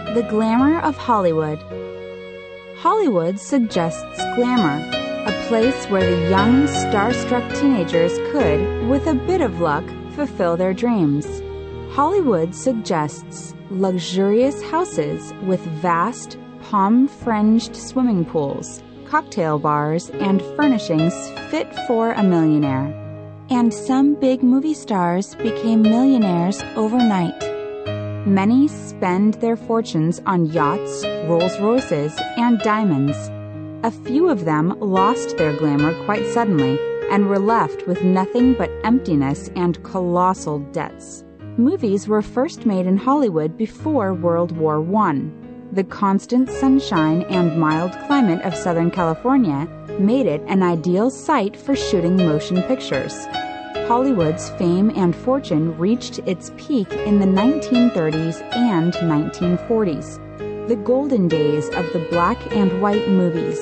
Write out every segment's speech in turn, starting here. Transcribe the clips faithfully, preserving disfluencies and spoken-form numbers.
The glamour of Hollywood. Hollywood suggests glamour, a place where the young, star-struck teenagers could, with a bit of luck, fulfill their dreams. Hollywood suggests luxurious houses with vast, palm-fringed swimming pools, cocktail bars, and furnishings fit for a millionaire. And some big movie stars became millionaires overnight. Many spend their fortunes on yachts, Rolls-Royces, and diamonds. A few of them lost their glamour quite suddenly and were left with nothing but emptiness and colossal debts. Movies were first made in Hollywood before World War One. The constant sunshine and mild climate of Southern California made it an ideal site for shooting motion pictures. Hollywood's fame and fortune reached its peak in the nineteen thirties and nineteen forties, the golden days of the black and white movies.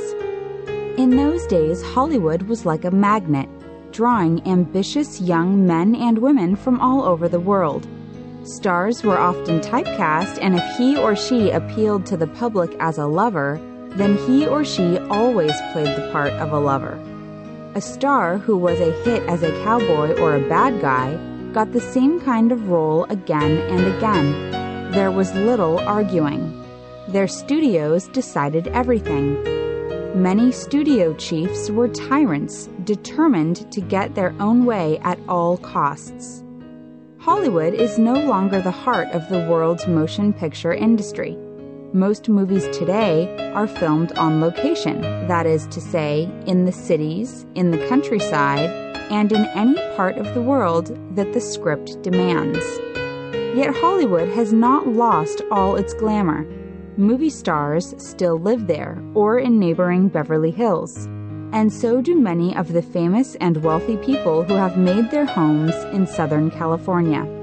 In those days, Hollywood was like a magnet, drawing ambitious young men and women from all over the world. Stars were often typecast, and if he or she appealed to the public as a lover, then he or she always played the part of a lover. A star who was a hit as a cowboy or a bad guy got the same kind of role again and again. There was little arguing. Their studios decided everything. Many studio chiefs were tyrants, determined to get their own way at all costs. Hollywood is no longer the heart of the world's motion picture industry. Most movies today are filmed on location, that is to say, in the cities, in the countryside, and in any part of the world that the script demands. Yet Hollywood has not lost all its glamour. Movie stars still live there or in neighboring Beverly Hills, and so do many of the famous and wealthy people who have made their homes in Southern California.